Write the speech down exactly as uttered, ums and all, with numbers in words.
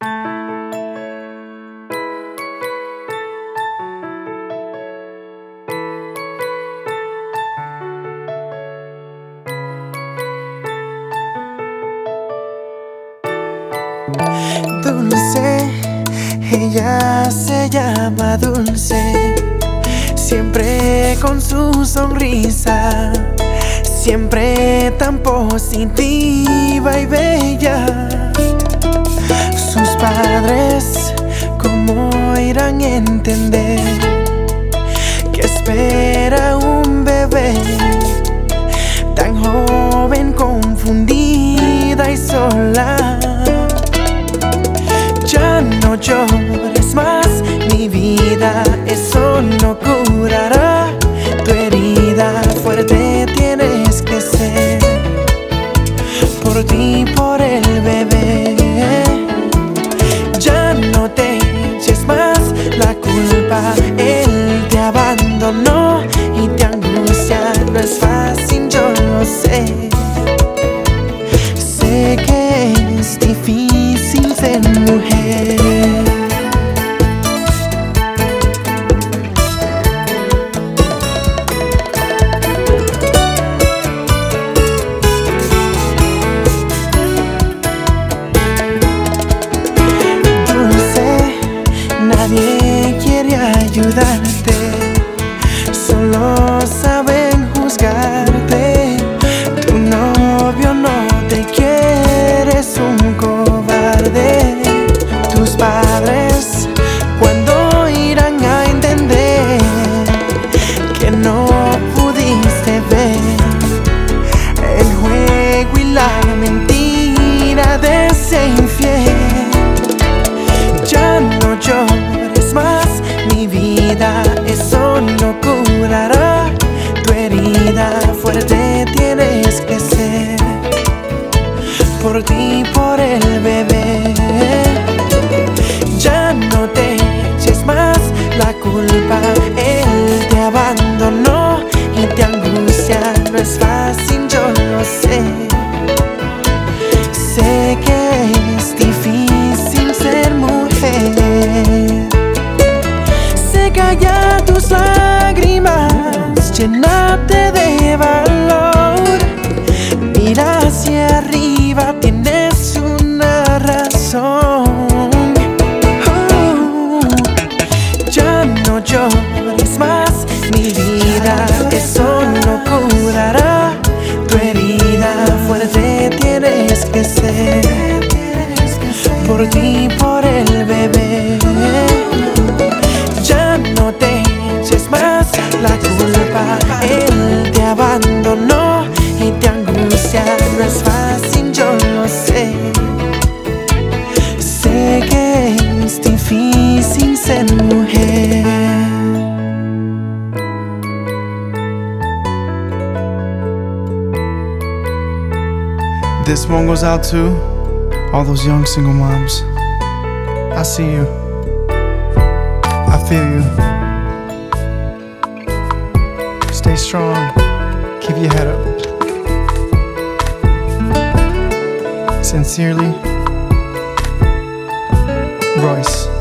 Dulce, ella se llama Dulce, siempre con su sonrisa, siempre tan positiva y bella. Sus padres, ¿cómo irán a entender que espera un bebé tan joven, confundida y sola? Ya no llores más, mi vida, eso no curará tu herida. Fuerte tienes que ser, por ti, por el bebé. Ya no te eches más la culpa, él te abandonó y te angustia. No es fácil, yo lo sé. Sé que es difícil ser mujer. Dulce, nadie quiere ayudarte, solo saben juzgarte. Tu novio no te quiere, es un cobarde. Tus padres, ¿cuándo irán a entender que no pudiste ver el juego y la mentira de ese infiel? Ya no llores más, mi vida, eso no curará tu herida. Fuerte tienes que ser, por ti, por el bebé. Ya no te eches más la culpa, él te abandonó y te angustia. No es fácil, yo lo sé. Sé que es difícil ser mujer. Seca ya tus lágrimas, llénate de valor. Mira hacia arriba, tienes una razón. Oh, ya no llores más, mi vida, eso no curará tu herida. Fuerte tienes que ser, por ti, por el bebé. Ya no te eches más la culpa, él te abandonó y te angustia. No es fácil, yo lo sé. Sé que es difícil ser mujer. This one goes out to all those young single moms. I see you. I feel you. Stay strong. Keep your head up. Sincerely, Royce.